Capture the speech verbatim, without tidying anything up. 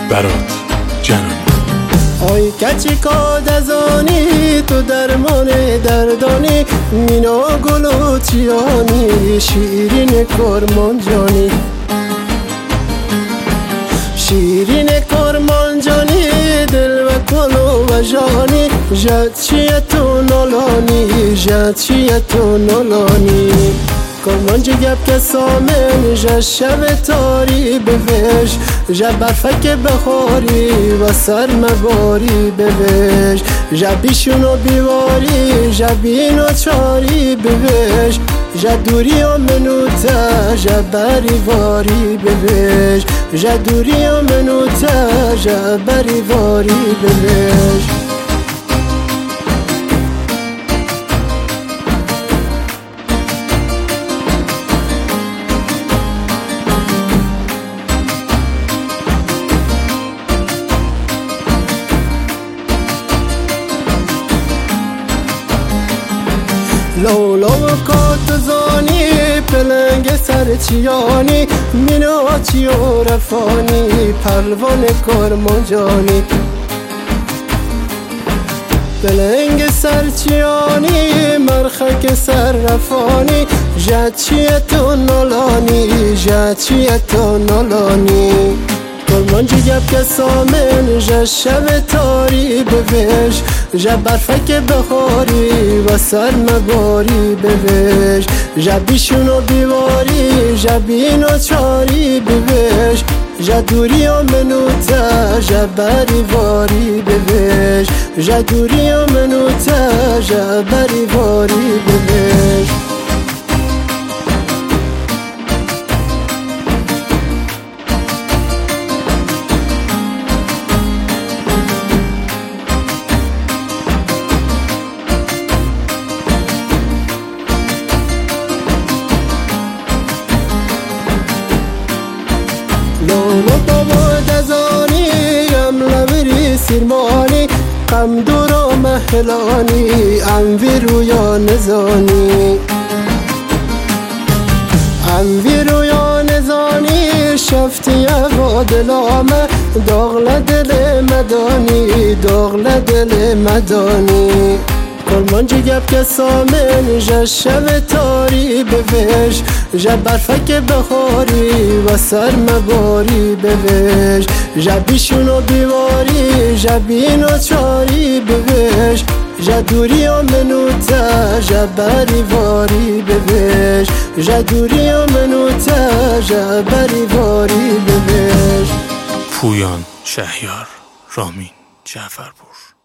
برات جنانی. آی کچی کادزانی تو درمان دردانی، مینا گلوچیانی شیرین کرمانجانی، شیرین کرمانجانی دل و کلو و جانی، جد چیه تو نولانی، جد چیه تو نولانی. کرمانجی گپ که سامن جا شب تاری بوش، جا برفک بخوری و سر مباری بوش، جا بیشون و بیواری جا بین و چاری بوش، جا دوری و منوتا جا بریواری بوش، جا دوری و منوتا جا بریواری بوش. لولو کاتزانی پلنگ سرچیانی، میناچی و رفانی پروان کرمانجانی، پلنگ سرچیانی مرخک سررفانی، جد چیه تو نولانی، جد چیه تو نولانی. کرمانجی گپ که سامن جا شب تاری بوش، جا برفک بخوری و سر مباری بوش، جا بیشون و بیواری جا بین و چاری بوش، جا دوری و منوتا جا بریواری بوش، جا دوری و منوتا جا بریواری بوش. لولو بابا دزانی ام لبری سیرمانی، قم دور و محلانی ام ویرویا نزانی، ام ویرویا نزانی شفتی و دلامه داغل دل مدانی، داغل دل مدانی. کرمانجی گپ که سامن جا شب تاری بوش، جا برفک بخوری و سر مباری بوش، جا بیشون و بیواری جا بین و چاری بوش، جا دوری و منوتا جا بریواری بوش، جا دوری و منوتا جا بریواری بوش. پویان شهیار، رامین جعفرپور.